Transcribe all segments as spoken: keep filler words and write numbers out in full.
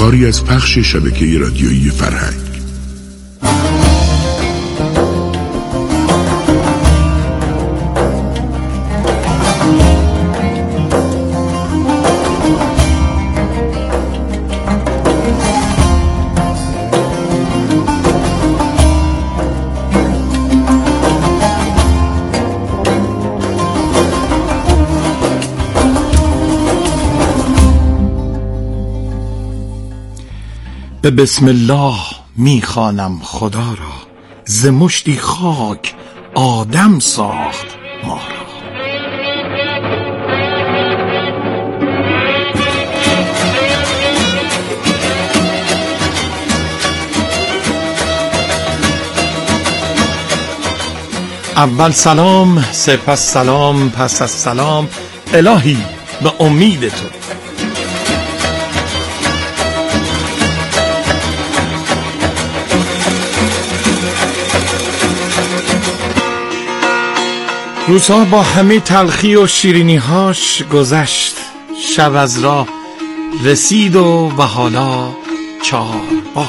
کاری از پخش شبکه رادیویی فرهنگ. به بسم الله میخوانم خدا را، ز مشتی خاک آدم ساخت ما را. اول سلام، سپس سلام، پس از سلام الهی به امید تو. روزها با همه تلخی و شیرینی‌هاش گذشت، شب از راه رسید و و حالا چهار باغ.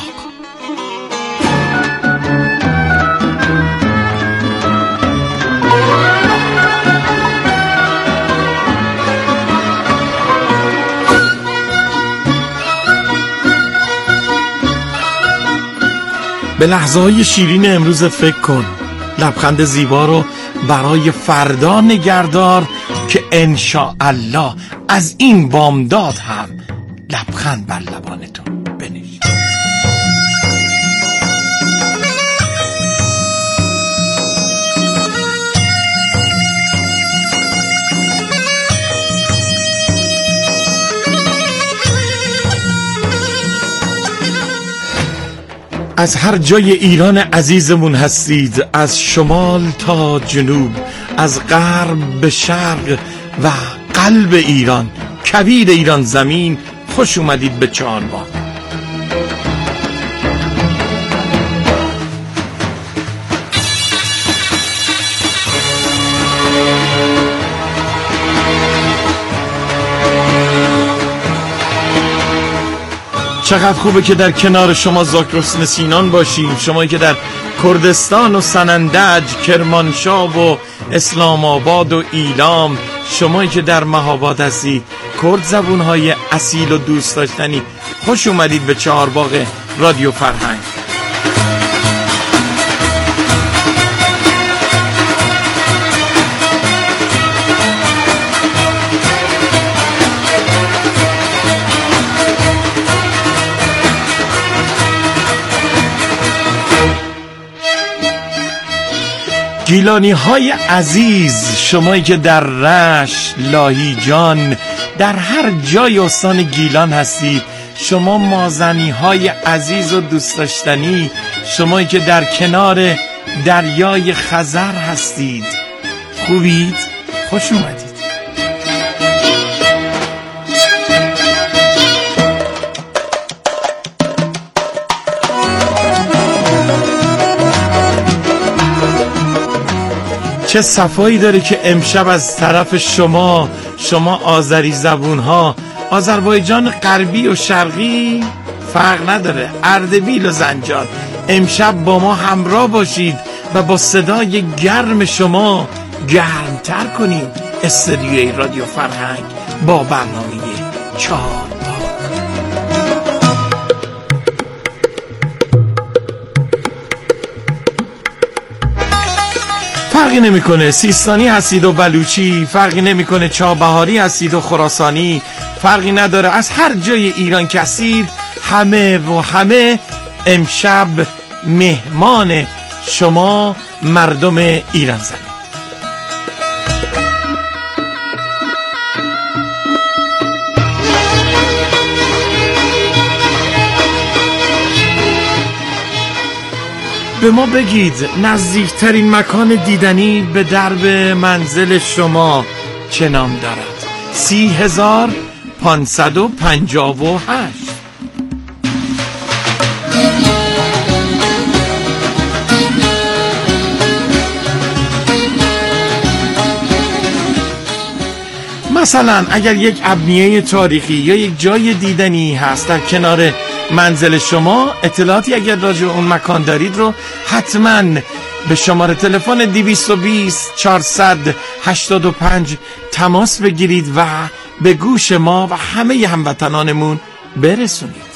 به لحظه‌های شیرین امروز فکر کن، لبخند زیبا رو برای فردا نگهدار که انشاءالله از این بامداد هم لبخند بر لبانتون بنشین. از هر جای ایران عزیزمون هستید، از شمال تا جنوب، از غرب به شرق و قلب ایران، کویر ایران زمین، خوش اومدید به چهارباغ. چقدر خوبه که در کنار شما زاکرحسین سینان باشیم، شمایی که در کردستان و سنندج، کرمانشاه و اسلام آباد و ایلام، شمایی که در مهاباد هستید، کرد زبونهای اصیل و دوست داشتنی، خوش اومدید به چهارباغ رادیو فرهنگ. گیلانی های عزیز، شمایی که در رشت، لاهیجان، در هر جای استان گیلان هستید، شما مازنی های عزیز و دوست داشتنی، شمایی که در کنار دریای خزر هستید، خوبید؟ خوش اومدید. چه صفایی داره که امشب از طرف شما شما آذری زبونها، آذربایجان غربی و شرقی فرق نداره، اردبیل و زنجان، امشب با ما همراه باشید و با صدای گرم شما گرمتر کنیم استدیوی رادیو فرهنگ با برنامه چهار. فرقی نمیکنه سیستانی هستید و بلوچی، فرقی نمیکنه چابهاری هستید و خراسانی، فرقی نداره از هر جای ایران که هستید، همه و همه امشب مهمان شما مردم ایران زمین. به ما بگید نزدیکترین مکان دیدنی به درب منزل شما چه نام دارد؟ سی هزار پانصد و پنجاه و هشت. مثلا اگر یک ابنیه تاریخی یا یک جای دیدنی هست در کنار منزل شما اطلاعاتی اگر راجع به اون مکان دارید رو حتما به شماره تلفن دویست و بیست چهارصد و هشتاد و پنج تماس بگیرید و به گوش ما و همه هموطنانمون برسونید.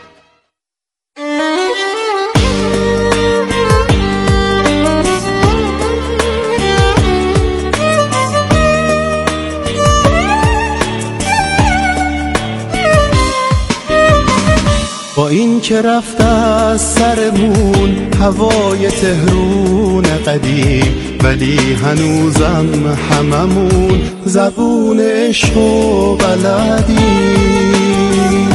با این که رفت از سرمون هوای تهرون قدیم، ولی هنوزم هممون زبون عشق و بلدیم.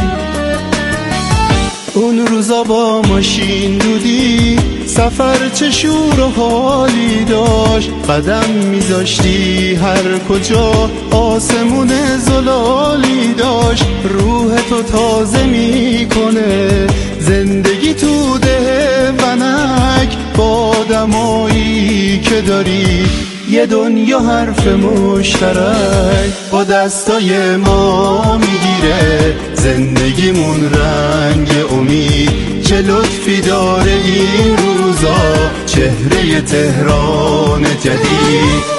اون روزا با ماشین دودی سفر چه شور و حالی داشت، قدم میذاشتی هر کجا آسمون زلالی داشت. روح تو تازه میکنه زندگی تو ده ونک، با دمایی که داری یه دنیا حرف مشترک. با دستای ما میگیره زندگیمون رنگ امید، چه لطفی داره این روزا چهره تهران جدید.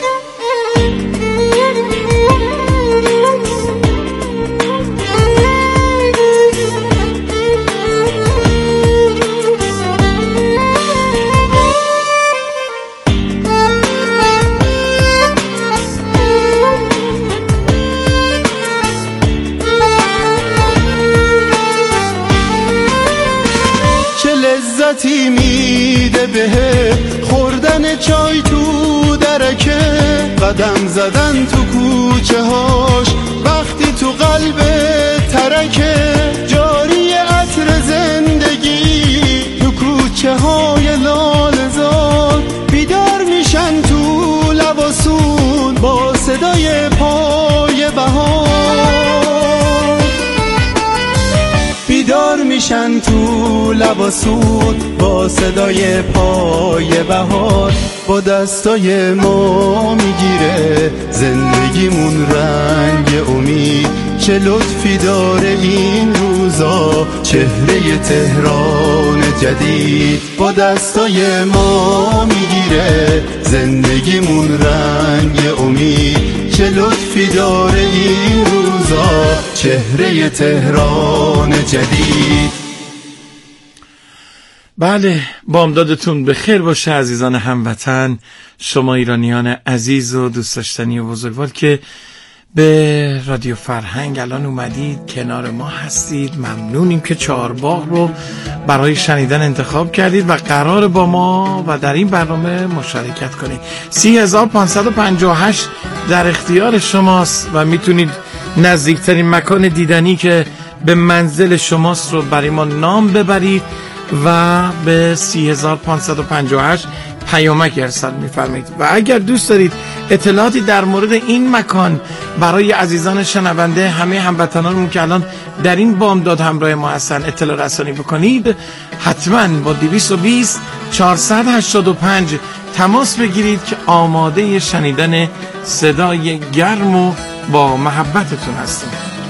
لذتی میده بهت خوردن چای تو درکه، قدم زدن تو کوچه هاش وقتی تو قلب ترکه. جاری عطر زندگی تو کوچه های لاله‌زار، بیدار میشن تو لباسون با صدای پای بهار. بیدار میشن تو لباسون با صدای پای بهار. با دستای ما میگیره زندگیمون رنگ امید، چه لطفی داره این روزا چهره تهران جدید. با دستای ما میگیره زندگیمون رنگ امید، چه لطفی داره این روزا چهره تهران جدید. بله، بامدادتون بخیر باشه عزیزان هموطن، شما ایرانیان عزیز و دوست داشتنی و بزرگوار که به رادیو فرهنگ الان اومدید، کنار ما هستید. ممنونیم که چهارباغ رو برای شنیدن انتخاب کردید و قرار با ما و در این برنامه مشارکت کنید. سی هزار و پانصد و پنجاه و هشت در اختیار شماست و میتونید نزدیکترین مکان دیدنی که به منزل شماست رو برای ما نام ببرید و به سی هزار و پانصد و پنجاه و هشت پیامک ارسال می‌فرمایید. و اگر دوست دارید اطلاعاتی در مورد این مکان برای عزیزان شنونده، همه هموطنانمون که الان در این بامداد همراه ما هستن، اطلاع رسانی بکنید، حتما با دویست و بیست چهارصد و هشتاد و پنج تماس بگیرید که آماده شنیدن صدای گرم و با محبتتون هستیم.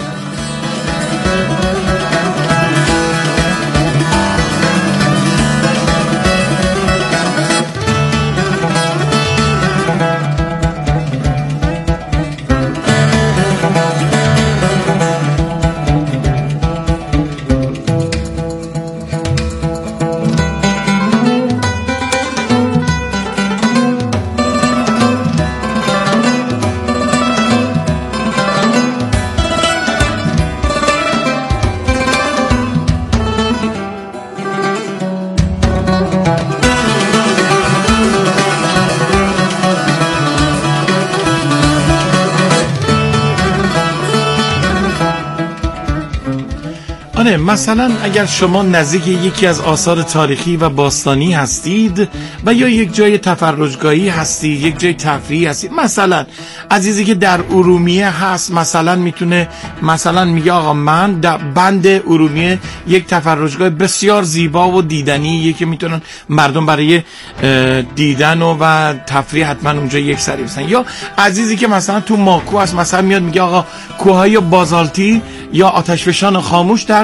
مثلا اگر شما نزدیک یکی از آثار تاریخی و باستانی هستید و یا یک جای تفرجگاهی هستید، یک جای تفریحی هستید، مثلا عزیزی که در ارومیه هست، مثلا میتونه مثلا میگه آقا من در بند ارومیه یک تفرجگاه بسیار زیبا و دیدنیه که میتونن مردم برای دیدن و, و تفریح حتما اونجا یک سری بزنن. یا عزیزی که مثلا تو ماکو هست، مثلا میاد میگه آقا کوههای بازالتی یا آتشفشان خاموش در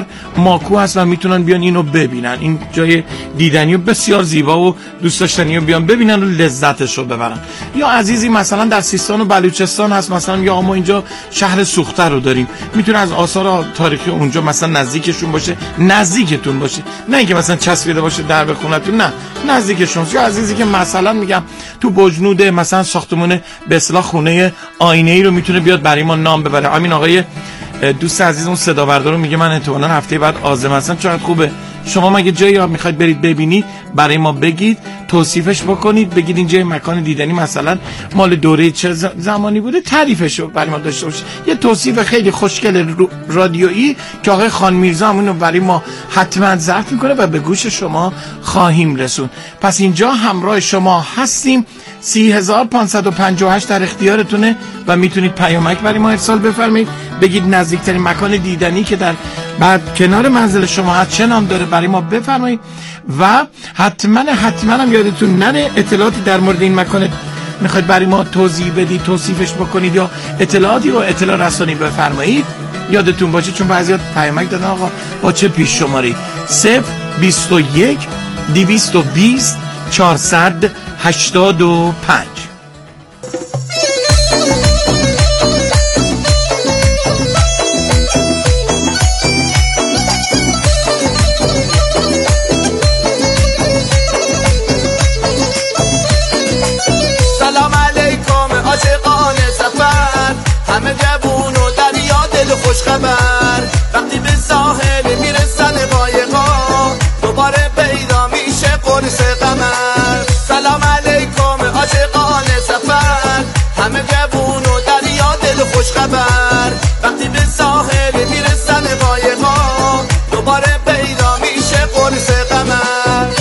ماکو هست و میتونن بیان اینو ببینن. این جای دیدنی و بسیار زیبا و دوست داشتنی رو بیان ببینن و لذتش رو ببرن. یا عزیزی مثلا در سیستان و بلوچستان هست، مثلا یا ما اینجا شهر سوخته رو داریم، میتونه از آثار تاریخی اونجا مثلا نزدیکشون باشه، نزدیکتون باشه، نه اینکه مثلا چسبیده باشه در به خونتون، نه نزدیکشون. یا عزیزی که مثلا میگم تو بجنود مثلا ساختمون به اصطلاح خونه آینه‌ای رو میتونه بیاد برای ما نام ببره. همین آقای دوست عزیزمون صدا بردار رو میگه من احتمالاً هفته بعد عازم هستم. چقدر خوبه. شما مگه جایی میخواید برید ببینید برای ما بگید، توصیفش بکنید، بگید این جای مکان دیدنی مثلا مال دوره چه زمانی بوده، تعریفش رو برای ما داشته باشید. یه توصیف خیلی خوشگل رادیویی که آقای خان میرزا همون برای ما حتما ضبط میکنه و به گوش شما خواهیم رسون. پس اینجا همراه شما هستیم. سی هزار پانصد و پنجاه و هشت در اختیارتونه و میتونید پیامک برای ما ارسال بفرمایید، بگید نزدیکترین مکان دیدنی که در بعد کنار منزل شما هست چه نام داره برای ما بفرمایید. و حتما حتما هم یادتون نره اطلاعاتی در مورد این مکان میخواید برای ما توضیح بدید، توصیفش بکنید یا اطلاعاتی رو اطلاع رسانی بفرمایید یادتون باشه، چون بعضیا پیامک دادن آقا با چه پیش شماری صفر بیست و یک دویست و بیست چهارصد هشتاد و پنج. سلام علیکم عاشقان سفر، همه جوون و دریا دل خوش خبر، وقتی به ساحل میرسن قایقا دوباره پیدا میشه قرص قمر. سلام علیکم عاشقان سفر، همه جوون و دریا دل خوش خبر، وقتی به ساحل میرسن قایقا دوباره پیدا میشه قرص قمر.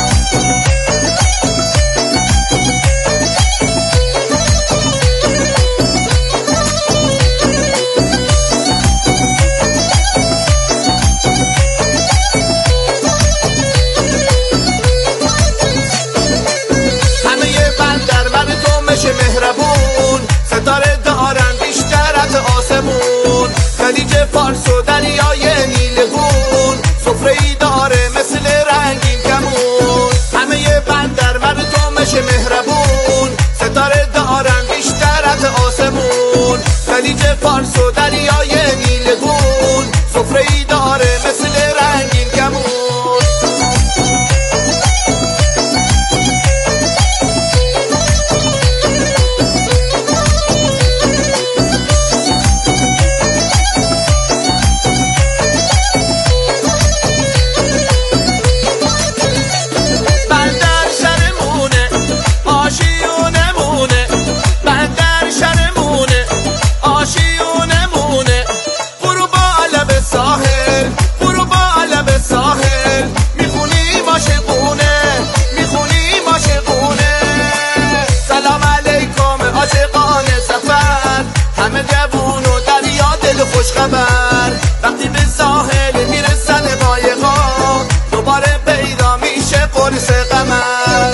مهربون ستاره دارن بیشتر از آسمون، خلیج فارس و دریای نیلگون سفره‌ای داره مثل رنگین کمون. همه بندر مردمش مهربون ستاره دارن بیشتر از آسمون، خلیج فارس و دریای نیلگون سفره‌ای داره مثل رنگین کمون. خوش خبر، وقتی به ساحل میرسن قایقا دوباره پیدا میشه قرص قمر.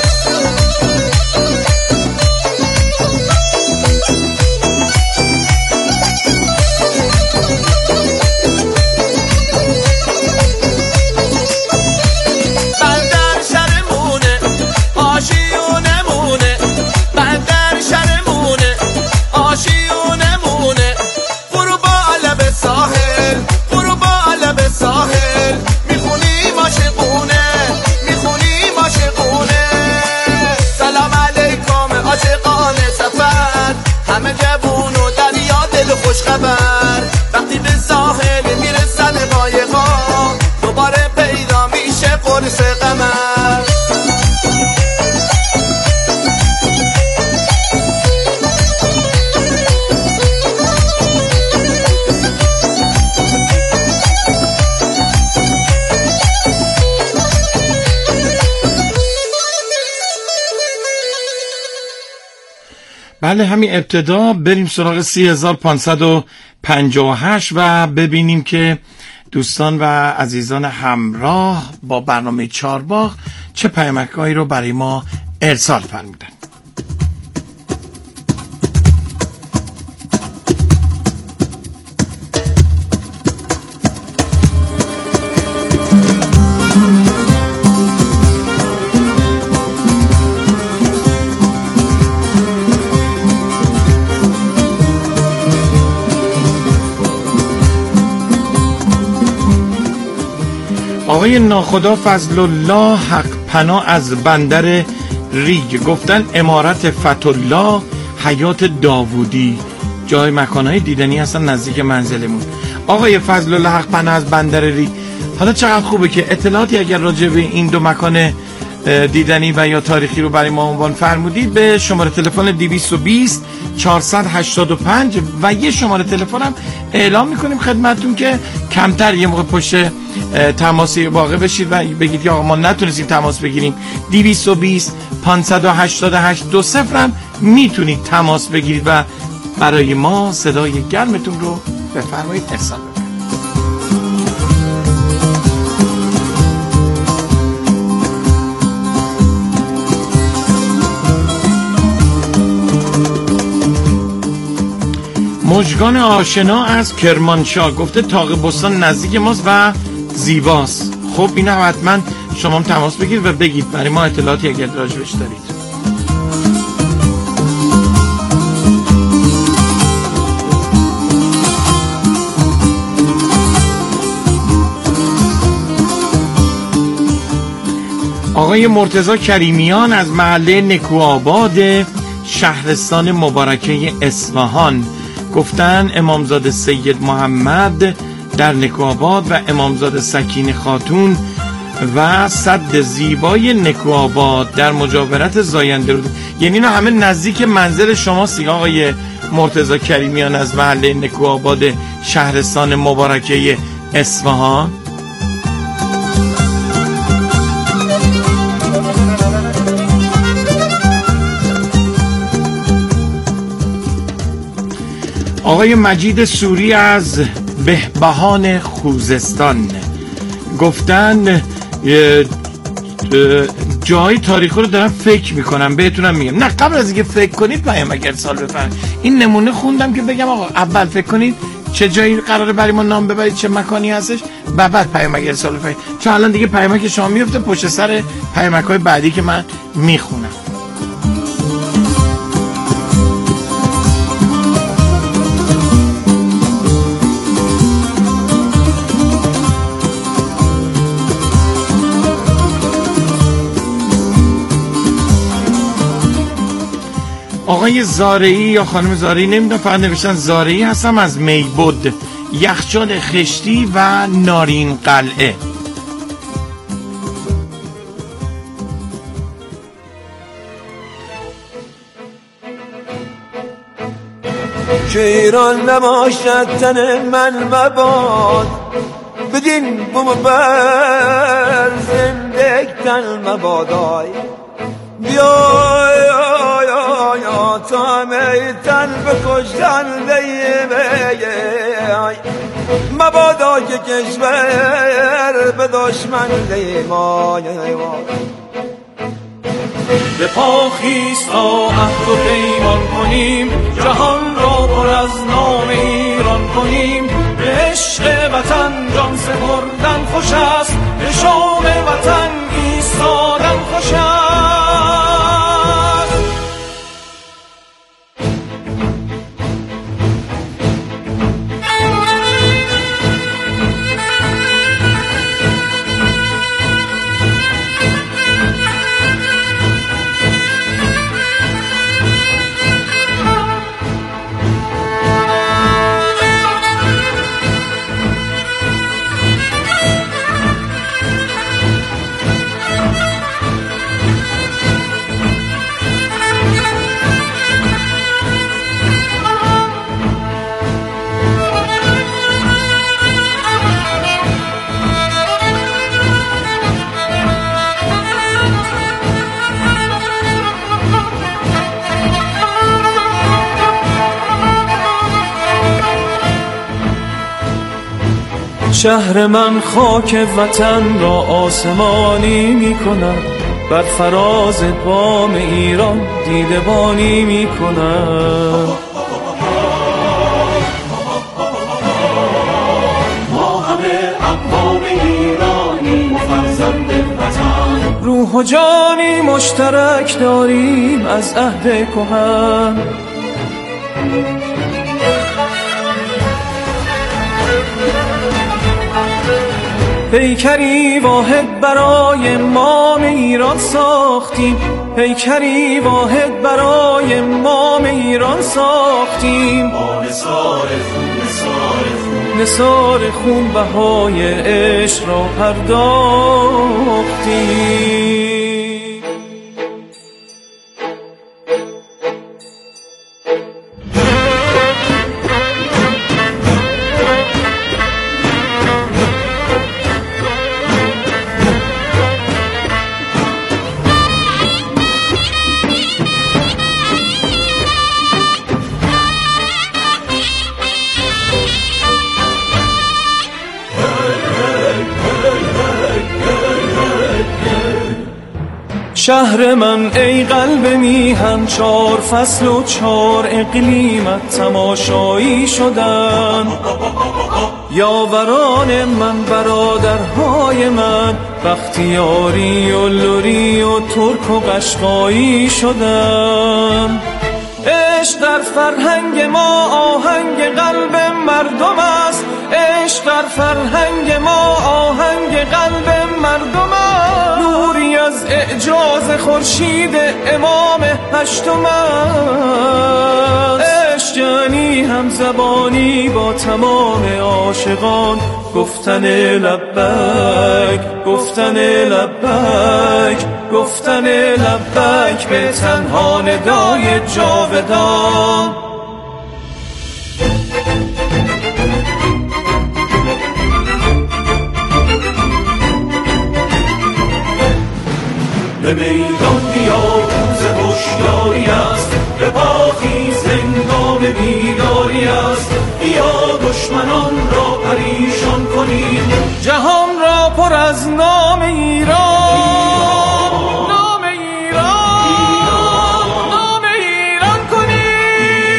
بندر شرمونه آشیونمونه، بندر شرمونه آشیونمونه، ساحل برو بالا به ساحل، میخونیم عاشقونه میخونیم عاشقونه. سلام علیکم عاشقان سفر، همه جوون و دریا دل خوش خبر، وقتی به ساحل میرسن قایقا دوباره پیدا میشه قرص قمر. بله همین ابتدا بریم سراغ سی هزار پانصد و پنجاه و هشت و ببینیم که دوستان و عزیزان همراه با برنامه چهارباغ چه پیامک‌هایی رو برای ما ارسال فرمودن. آقای ناخدا فضل الله حق پناه از بندر ریگ گفتن امارت فتح‌الله حیات داوودی جای مکانهای دیدنی هستن نزدیک منزلمون. آقای فضل الله حق پناه از بندر ریگ، حالا چقدر خوبه که اطلاعاتی اگر راجع به این دو مکان دیدنی و یا تاریخی رو برای ما عنوان فرمودید به شماره تلفن دویست و بیست چهارصد و هشتاد و پنج و یه شماره تلفن هم اعلام میکنیم خدمتتون که کمتر یه موقع پشت تماسی واقع بشید و بگید که آقا ما نتونستیم تماس بگیریم. دویست و بیست پانصد و هشتاد و هشت دو صفر هم میتونید تماس بگیرید و برای ما صدای گرمتون رو بفرمایید ارسال بکنید. مژگان آشنا از کرمانشاه گفته طاق بستان نزدیک ماست و زیباست. خب این هم حتما شما هم تماس بگیرید و بگید برای ما اطلاعاتی اگر راجبش دارید. آقای مرتضی کریمیان از محله نکوآباد شهرستان مبارکه اصفهان گفتن امامزاده سید محمد در نکوآباد و امامزاده سکینه خاتون و سد زیبای نکوآباد در مجاورت زاینده رود، یعنی اینا همه نزدیک منزل شماست آقای مرتضی کریمیان از محله نکوآباد شهرستان مبارکه اصفهان. آقای مجید سوری از بهبهان خوزستان گفتن جای تاریخی رو دارم فکر میکنم بهتونم میگم. نه قبل از اینکه فکر کنید پیامک ارسال بفرمایید. این نمونه خوندم که بگم آقا اول فکر کنید چه جایی قراره برای ما نام ببرید، چه مکانی هستش، و بعد پیامک ارسال بفرمایید، چون الان دیگه پیامک شما میفته پشت سر پیامک های بعدی که من میخونم. آقای زارعی یا خانم زارعی نمیدونم، فقط نوشتن زارعی هستم از میبود، یخچال خشتی و نارین قلعه. که ایران نباشد تن من مباد، بدین بوم بر زندگی تن مبادای، بیای یا تا میتن بکشتن دیمه مبادا که کشور به دشمن دیمای. به پا خیز تا عهد و پیمان کنیم، جهان را پر از نام ایران کنیم. به عشق وطن جان سپردن خوش است، به شام وطن ایستادن خوش است. شهر من خاک وطن را آسمانی می کند، بر فراز بام ایران دیدبانی می کند. ما همه اقوام ایرانی و فرزند وطن، روح و جانی مشترک داریم از عهد کهن. پیکری واحد برای مام ایران ساختیم، پیکری واحد برای مام ایران ساختیم. با نثار خون نثار خون نثار خون بهای عشق را پرداختیم. شهر من ای قلب میهن، چار فصل و چار اقلیمت تماشایی شدن. یاوران من برادرهای من، بختیاری و لوری و ترک و قشقایی شدن. عشق در فرهنگ ما آهنگ قلب مردم است، عشق در فرهنگ ما آهنگ قلب مردم است. نوری از اعجاز خورشید امام هشتم است. عشق یعنی هم زبانی با تمام عاشقان، گفتن لبیک گفتن لبیک گفتن لبیک به تنها ندای جاودان. به میدان بیا روز هوشیاری است، به پاخیز هنگام بیداری است. بیا دشمنان را پریشان کنیم، جهان را پر از نام ایران، نام ایران، نام ایران کنیم.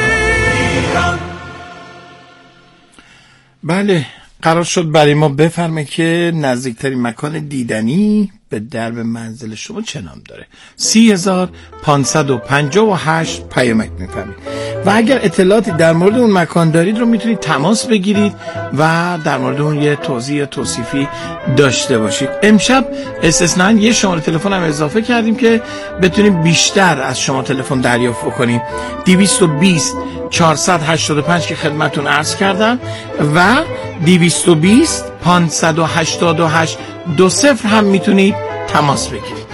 بله، قرار شد برای ما بفرمه که نزدیکترین مکان دیدنی به درب منزل شما چه نام داره. سی هزار پانصد و پنجاه و هشت پیامک میفرمید و اگر اطلاعاتی در مورد اون مکان دارید رو میتونید تماس بگیرید و در مورد اون یه توضیح یا توصیفی داشته باشید. امشب استثناً یه شماره تلفن هم اضافه کردیم که بتونیم بیشتر از شما تلفن دریافت کنیم. دویست و بیست چهارصد و هشتاد و پنج که خدمتون عرض کردم و دویست و بیست پانصد و هشتاد و هشت دو صفر هم میتونید تماس بگیرید.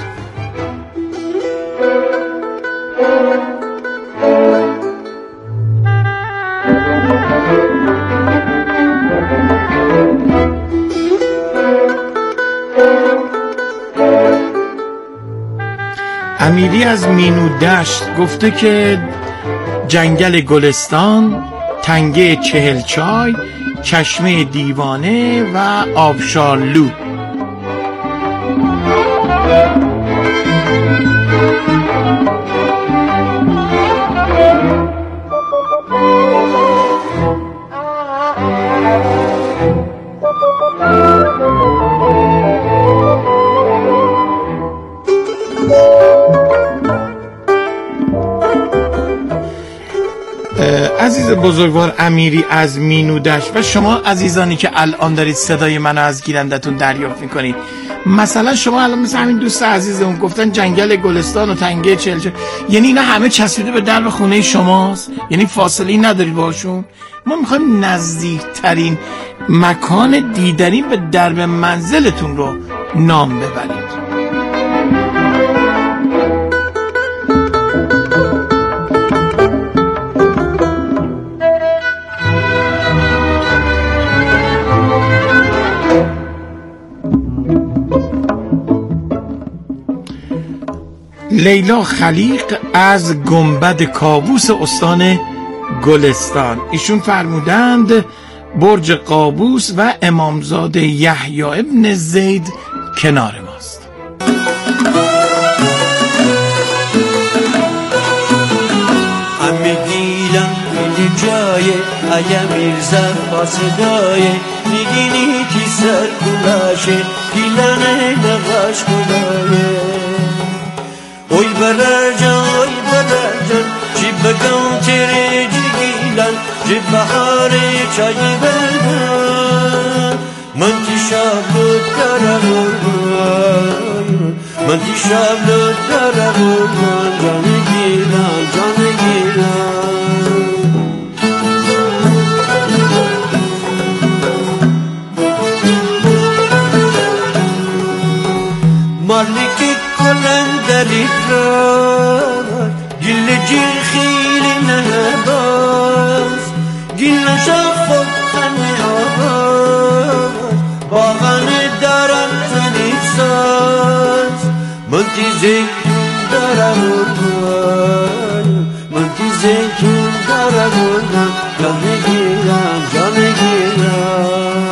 امیری از مینو دشت گفته که جنگل گلستان، تنگه چهل چای، چشمه دیوانه و آبشارلو. عزیز بزرگوار امیری از مینودش و شما عزیزانی که الان دارید صدای منو از گیرندتون دریافت میکنید، مثلا شما الان مثل همین دوست عزیزمون گفتن جنگل گلستان و تنگه چلچه، یعنی اینا همه چسبیده به درب خونه شماست؟ یعنی فاصله ندارید باشون؟ ما میخوایم نزدیکترین مکان دیدنی به درب منزلتون رو نام ببرید. لیلا خلیق از گنبد کاووس استان گلستان، ایشون فرمودند برج قابوس و امامزاده یحیی ابن زید کنار ماست. همه گیلن میدیم جایه اگه میرزن با صدایه میگینی کی سر کلاشه گیلنه نقاش کلایه. oy balacan oy balacan ci bagam tere jigilan ci bahare çay verden man ki دیشب داره قربان من دیشب داره قربان جان گیلان جان گیلان مالکی کلندری فرار گل جیر خیلی نهباز گل شخص خنه آباز باغن دارم تنیف ساز من تیزه دارم اردوان من تیزه دارم اردوان جان گیرم جان گیرم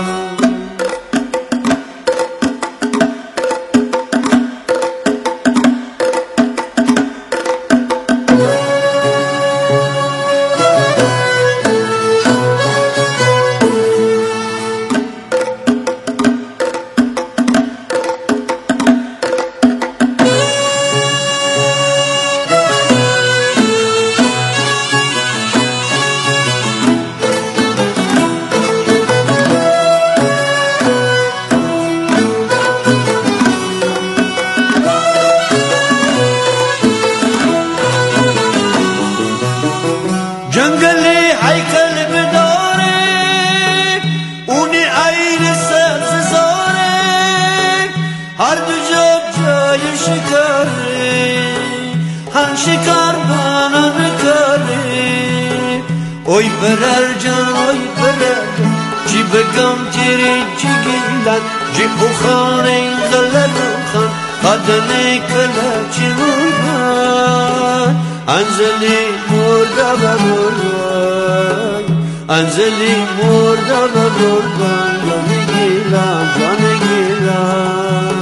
شکار بانه نکاری اوی برر جان اوی برر جان چی بگم تیری چی گیلن جی او خانه غلر خان قدنه کلا چی مرگان انزلی مرده و مرگان انزلی مرده و مرگان جان گیلن جان گیلن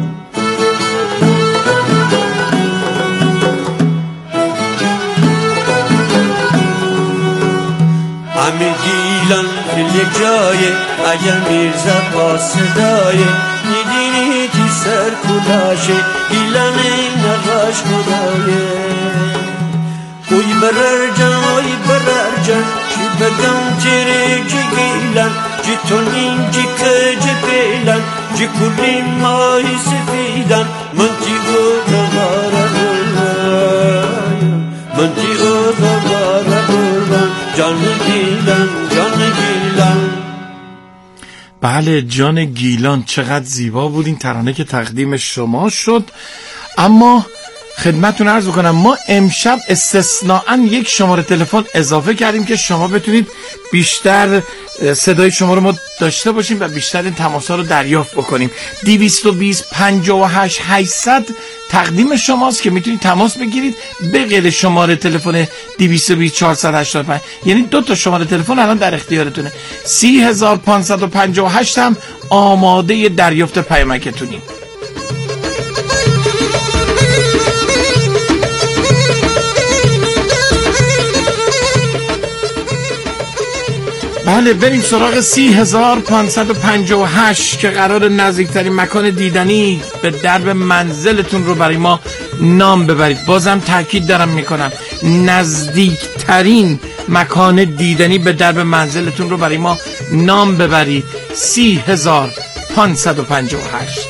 همه گیلان خیلی جایه اگر میرزا با صدایه میدینی تی سر کلاشه گیلان نقاش خدایه اوی برر جان اوی برر جان چی بگم تیره جی گیلان جی تونین جی کجی پیلان جی کلی ماهی سفیدان من تی او دوباره برای من تی او دوباره برای جان گیلان جان گیلان. بله جان گیلان، چقدر زیبا بود این ترانه که تقدیم شما شد. اما خدمتتون عرض بکنم ما امشب استثناءً یک شماره تلفن اضافه کردیم که شما بتونید بیشتر صدای شما رو ما داشته باشیم و بیشتر این تماس‌ها رو دریافت بکنیم. دویست و بیست پنجاه و هشت هشتصد تقدیم شماست که میتونید تماس بگیرید به غیر شماره تلفن دویست و بیست چهارصد و هشتاد و پنج، یعنی دو تا شماره تلفن الان در اختیارتونه. سی هزار و پانصد و پنجاه و هشت هم آماده دریافت پیامکتونیم. بله بریم سراغ سی هزار و پانصد و پنجاه و هشت که قرار نزدیکترین مکان دیدنی به درب منزلتون رو برای ما نام ببرید. بازم تاکید دارم میکنم نزدیکترین مکان دیدنی به درب منزلتون رو برای ما نام ببرید. سی هزار و پانصد و پنجاه و هشت.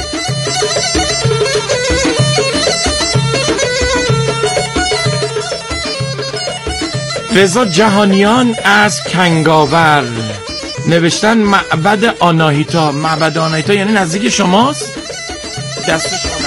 رضا جهانیان از کنگاور نوشتن معبد آناهیتا. معبد آناهیتا یعنی نزدیک شماست؟ دست شما